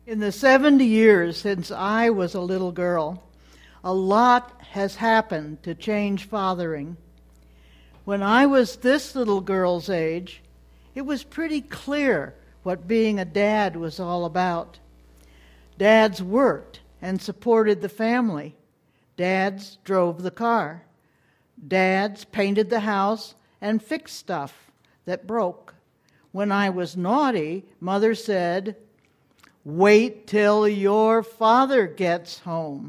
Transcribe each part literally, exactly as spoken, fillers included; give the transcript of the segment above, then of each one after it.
In the seventy years since I was a little girl, a lot has happened to change fathering. When I was this little girl's age, it was pretty clear what being a dad was all about. Dads worked and supported the family. Dads drove the car. Dads painted the house and fixed stuff that broke. When I was naughty, Mother said, "Wait till your father gets home."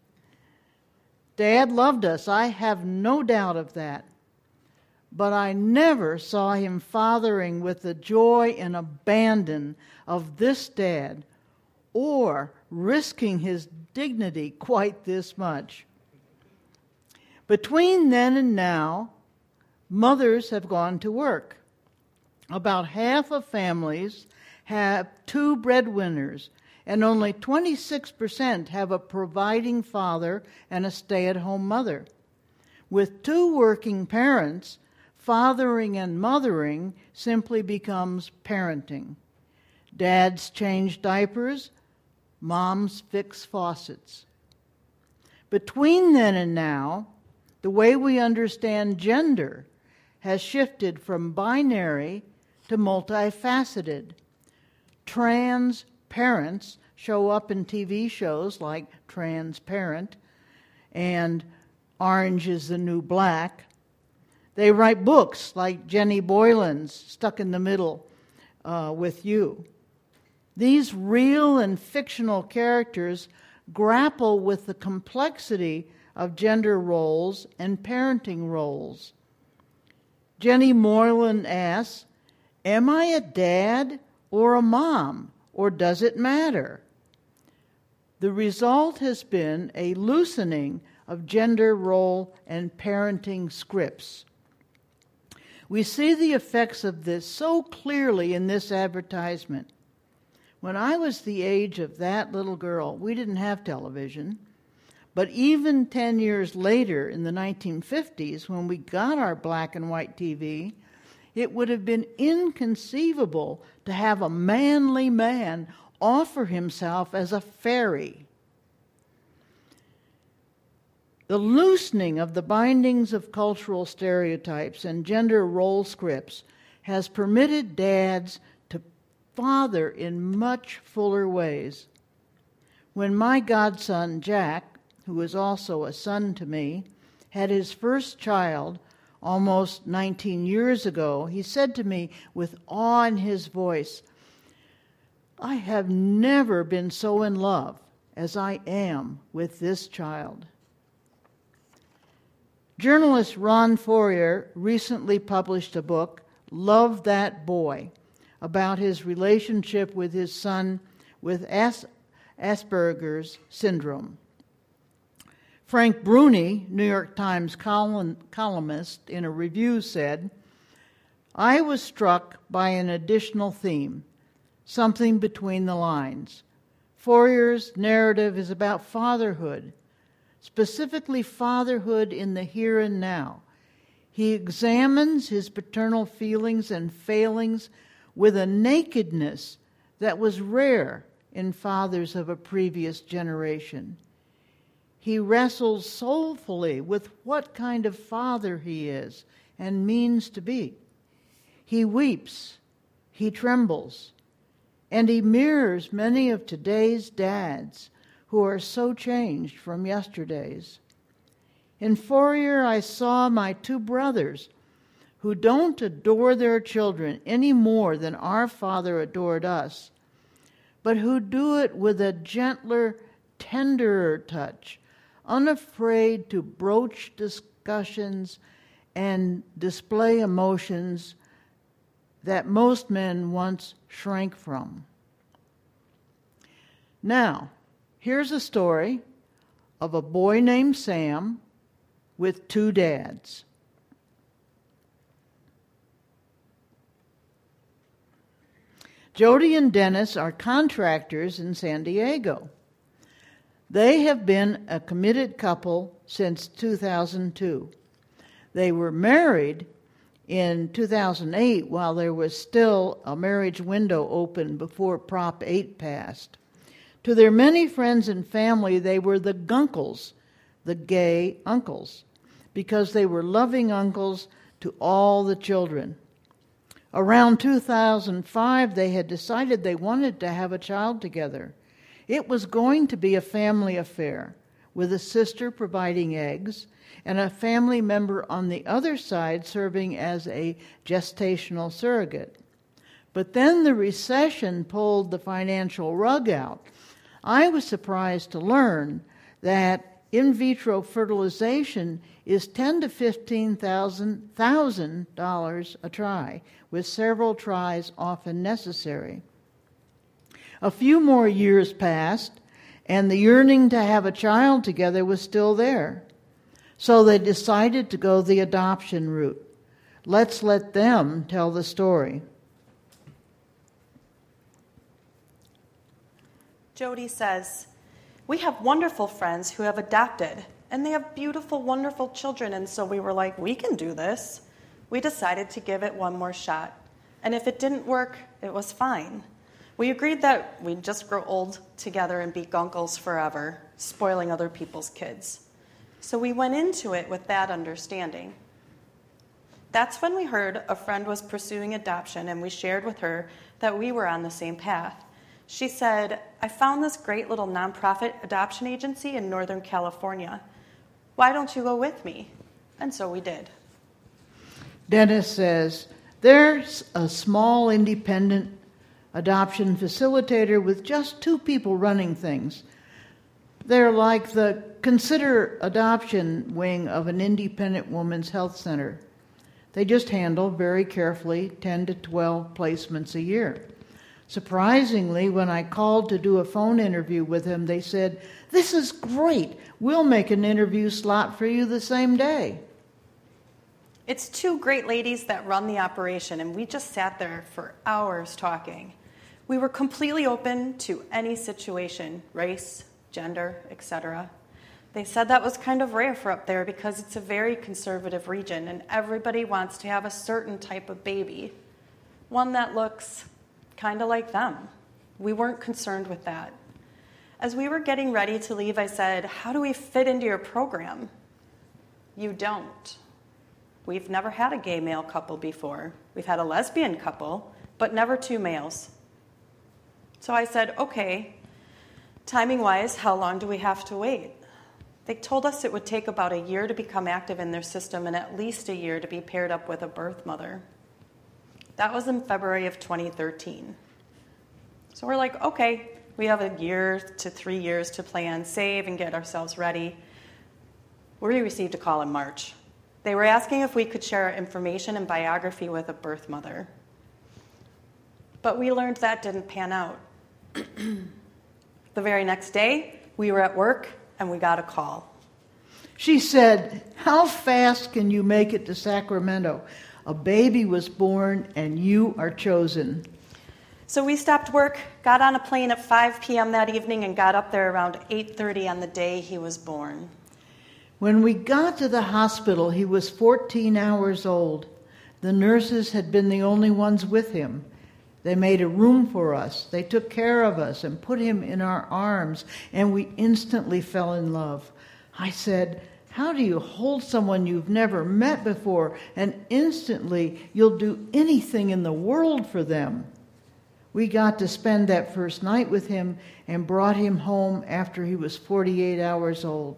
Dad loved us, I have no doubt of that. But I never saw him fathering with the joy and abandon of this dad, or risking his dignity quite this much. Between then and now, mothers have gone to work. About half of families have two breadwinners, and only twenty-six percent have a providing father and a stay-at-home mother. With two working parents, fathering and mothering simply becomes parenting. Dads change diapers, moms fix faucets. Between then and now, the way we understand gender has shifted from binary to multifaceted. Trans parents show up in T V shows like Transparent and Orange is the New Black. They write books like Jenny Boylan's Stuck in the Middle uh, with You. These real and fictional characters grapple with the complexity of gender roles and parenting roles. Jenny Moylan asks, "Am I a dad or a mom, or does it matter?" The result has been a loosening of gender role and parenting scripts. We see the effects of this so clearly in this advertisement. When I was the age of that little girl, we didn't have television. But even ten years later, in the nineteen fifties, when we got our black and white T V, it would have been inconceivable to have a manly man offer himself as a fairy. The loosening of the bindings of cultural stereotypes and gender role scripts has permitted dads to father in much fuller ways. When my godson, Jack, who is also a son to me, had his first child almost nineteen years ago, he said to me with awe in his voice, "I have never been so in love as I am with this child." Journalist Ron Fourier recently published a book, Love That Boy, about his relationship with his son with As- Asperger's syndrome. Frank Bruni, New York Times column, columnist, in a review said, "I was struck by an additional theme, something between the lines. Fourier's narrative is about fatherhood, specifically fatherhood in the here and now. He examines his paternal feelings and failings with a nakedness that was rare in fathers of a previous generation. He wrestles soulfully with what kind of father he is and means to be. He weeps, he trembles, and he mirrors many of today's dads who are so changed from yesterday's. In Fourier, I saw my two brothers who don't adore their children any more than our father adored us, but who do it with a gentler, tenderer touch, unafraid to broach discussions and display emotions that most men once shrank from. Now, here's a story of a boy named Sam with two dads. Jody and Dennis are contractors in San Diego. They have been a committed couple since two thousand two. They were married in two thousand eight while there was still a marriage window open before Prop eight passed. To their many friends and family, they were the gunkles, the gay uncles, because they were loving uncles to all the children. Around two thousand five, they had decided they wanted to have a child together. It was going to be a family affair, with a sister providing eggs and a family member on the other side serving as a gestational surrogate. But then the recession pulled the financial rug out. I was surprised to learn that in vitro fertilization is ten to fifteen thousand dollars a try, with several tries often necessary. A few more years passed, and the yearning to have a child together was still there. So they decided to go the adoption route. Let's let them tell the story. Jody says, "We have wonderful friends who have adopted, and they have beautiful, wonderful children, and so we were like, we can do this. We decided to give it one more shot, and if it didn't work, it was fine. We agreed that we'd just grow old together and be gunkles forever, spoiling other people's kids. So we went into it with that understanding. That's when we heard a friend was pursuing adoption, and we shared with her that we were on the same path. She said, I found this great little nonprofit adoption agency in Northern California. Why don't you go with me? And so we did." Dennis says, there's a small independent adoption facilitator with just two people running things. They're like the consider adoption wing of an independent women's health center. They just handle very carefully ten to twelve placements a year. Surprisingly, when I called to do a phone interview with him, they said, "This is great. We'll make an interview slot for you the same day." It's two great ladies that run the operation, and we just sat there for hours talking. We were completely open to any situation, race, gender, et cetera. They said that was kind of rare for up there because it's a very conservative region, and everybody wants to have a certain type of baby, one that looks kind of like them. We weren't concerned with that. As we were getting ready to leave, I said, "How do we fit into your program?" "You don't. We've never had a gay male couple before. We've had a lesbian couple, but never two males." So I said, "Okay, timing-wise, how long do we have to wait?" They told us it would take about a year to become active in their system and at least a year to be paired up with a birth mother. That was in February of twenty thirteen. So we're like, okay, we have a year to three years to plan, save, and get ourselves ready. We received a call in March. They were asking if we could share our information and biography with a birth mother. But we learned that didn't pan out. The very next day, we were at work, and we got a call. She said, "How fast can you make it to Sacramento? A baby was born, and you are chosen." So we stopped work, got on a plane at five p.m. that evening, and got up there around eight thirty on the day he was born. When we got to the hospital, he was fourteen hours old. The nurses had been the only ones with him. They made a room for us. They took care of us and put him in our arms, and we instantly fell in love. I said, "How do you hold someone you've never met before, and instantly you'll do anything in the world for them?" We got to spend that first night with him and brought him home after he was forty-eight hours old.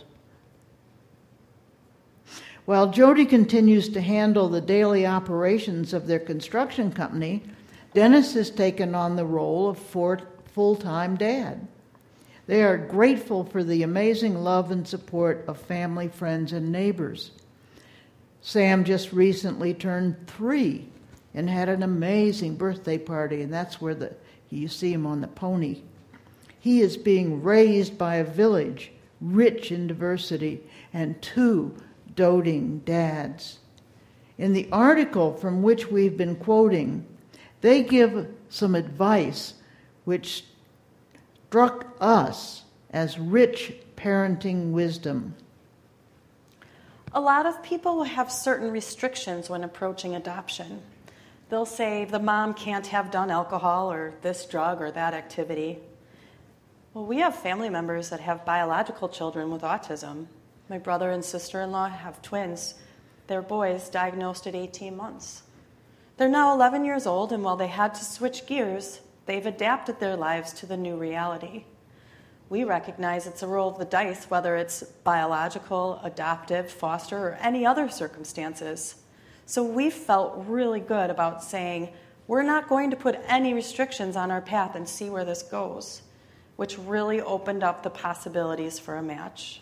While Jody continues to handle the daily operations of their construction company, Dennis has taken on the role of full-time dad. They are grateful for the amazing love and support of family, friends, and neighbors. Sam just recently turned three and had an amazing birthday party, and that's where the you see him on the pony. He is being raised by a village rich in diversity and two doting dads. In the article from which we've been quoting, they give some advice which struck us as rich parenting wisdom. A lot of people will have certain restrictions when approaching adoption. They'll say the mom can't have done alcohol or this drug or that activity. Well, we have family members that have biological children with autism. My brother and sister-in-law have twins. They're boys diagnosed at eighteen months. They're now eleven years old, and while they had to switch gears, they've adapted their lives to the new reality. We recognize it's a roll of the dice, whether it's biological, adoptive, foster, or any other circumstances. So we felt really good about saying, we're not going to put any restrictions on our path and see where this goes, which really opened up the possibilities for a match.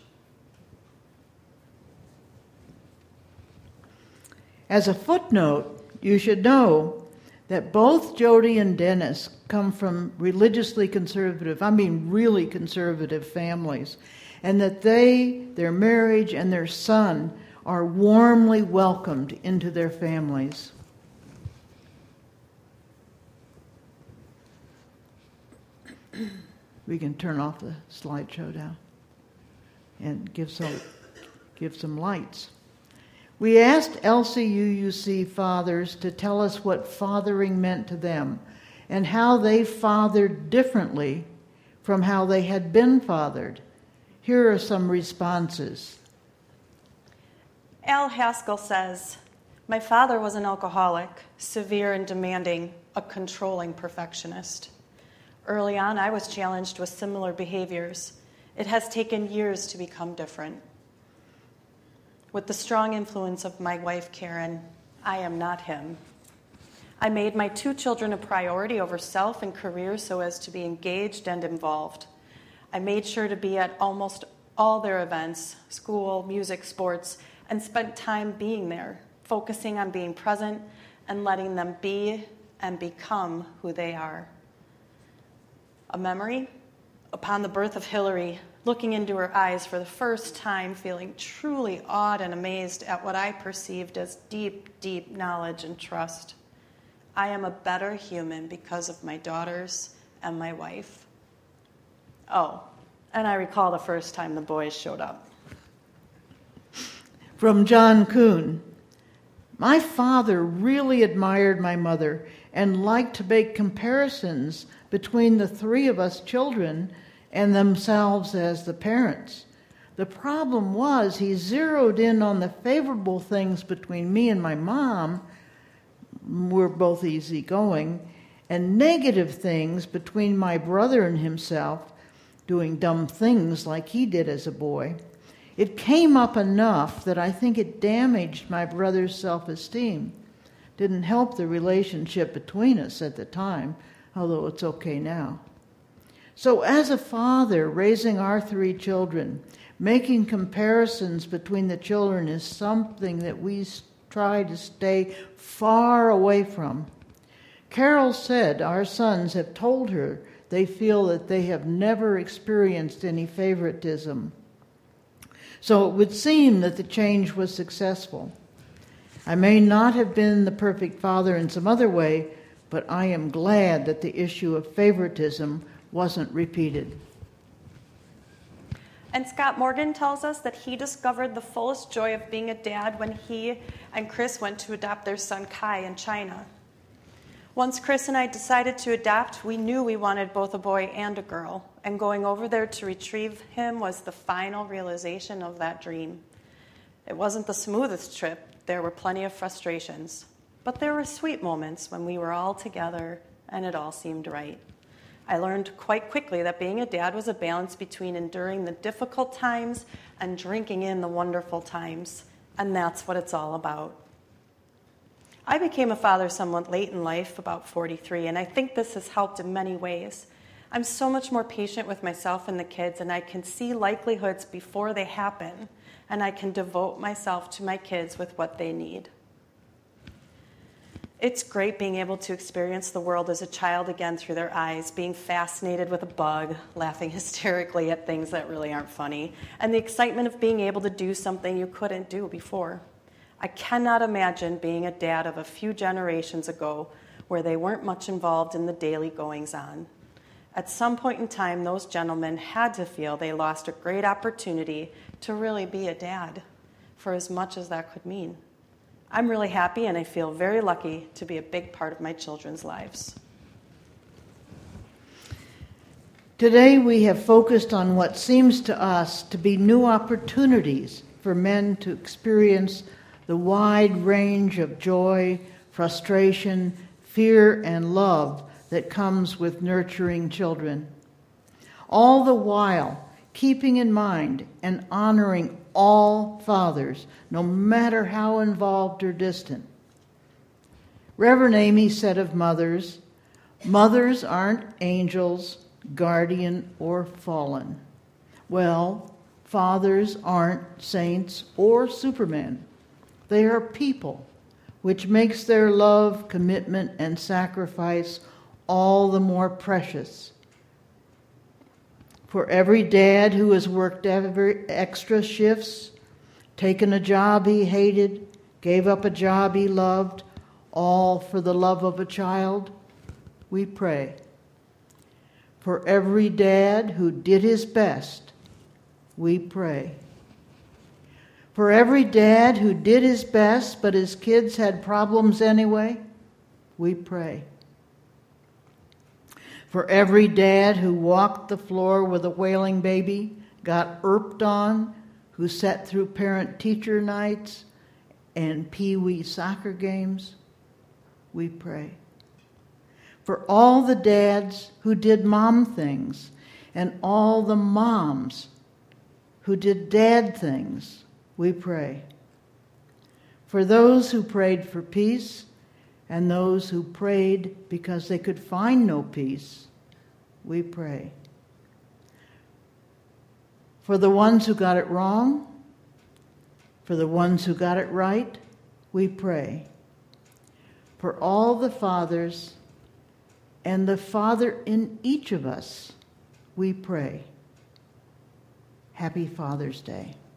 As a footnote, you should know that both Jody and Dennis come from religiously conservative, I mean really conservative families, and that they, their marriage, and their son are warmly welcomed into their families. We can turn off the slideshow now and give some, give some lights. We asked L C U U C fathers to tell us what fathering meant to them and how they fathered differently from how they had been fathered. Here are some responses. Al Haskell says, my father was an alcoholic, severe and demanding, a controlling perfectionist. Early on, I was challenged with similar behaviors. It has taken years to become different. With the strong influence of my wife, Karen, I am not him. I made my two children a priority over self and career so as to be engaged and involved. I made sure to be at almost all their events, school, music, sports, and spent time being there, focusing on being present and letting them be and become who they are. A memory? Upon the birth of Hillary, looking into her eyes for the first time, feeling truly awed and amazed at what I perceived as deep, deep knowledge and trust. I am a better human because of my daughters and my wife. Oh, and I recall the first time the boys showed up. From John Kuhn, my father really admired my mother and liked to make comparisons between the three of us children and themselves as the parents. The problem was he zeroed in on the favorable things between me and my mom, we're both easygoing, and negative things between my brother and himself, doing dumb things like he did as a boy. It came up enough that I think it damaged my brother's self-esteem. Didn't help the relationship between us at the time, although it's okay now. So as a father raising our three children, making comparisons between the children is something that we try to stay far away from. Carol said our sons have told her they feel that they have never experienced any favoritism. So it would seem that the change was successful. I may not have been the perfect father in some other way, but I am glad that the issue of favoritism wasn't repeated. And Scott Morgan tells us that he discovered the fullest joy of being a dad when he and Chris went to adopt their son Kai in China. Once Chris and I decided to adopt, we knew we wanted both a boy and a girl, and going over there to retrieve him was the final realization of that dream. It wasn't the smoothest trip. There were plenty of frustrations, but there were sweet moments when we were all together and it all seemed right. I learned quite quickly that being a dad was a balance between enduring the difficult times and drinking in the wonderful times, and that's what it's all about. I became a father somewhat late in life, about forty-three, and I think this has helped in many ways. I'm so much more patient with myself and the kids, and I can see likelihoods before they happen, and I can devote myself to my kids with what they need. It's great being able to experience the world as a child again through their eyes, being fascinated with a bug, laughing hysterically at things that really aren't funny, and the excitement of being able to do something you couldn't do before. I cannot imagine being a dad of a few generations ago where they weren't much involved in the daily goings-on. At some point in time, those gentlemen had to feel they lost a great opportunity to really be a dad, for as much as that could mean. I'm really happy, and I feel very lucky to be a big part of my children's lives. Today we have focused on what seems to us to be new opportunities for men to experience the wide range of joy, frustration, fear, and love that comes with nurturing children. All the while, keeping in mind and honoring all fathers, no matter how involved or distant. Reverend Amy said of mothers, mothers aren't angels, guardian, or fallen. Well, fathers aren't saints or Superman. They are people, which makes their love, commitment, and sacrifice all the more precious. For every dad who has worked every extra shifts, taken a job he hated, gave up a job he loved, all for the love of a child, we pray. For every dad who did his best, we pray. For every dad who did his best, but his kids had problems anyway, we pray. For every dad who walked the floor with a wailing baby, got irped on, who sat through parent-teacher nights and pee-wee soccer games, we pray. For all the dads who did mom things and all the moms who did dad things, we pray. For those who prayed for peace and those who prayed because they could find no peace, we pray. For the ones who got it wrong, for the ones who got it right, we pray. For all the fathers and the Father in each of us, we pray. Happy Father's Day.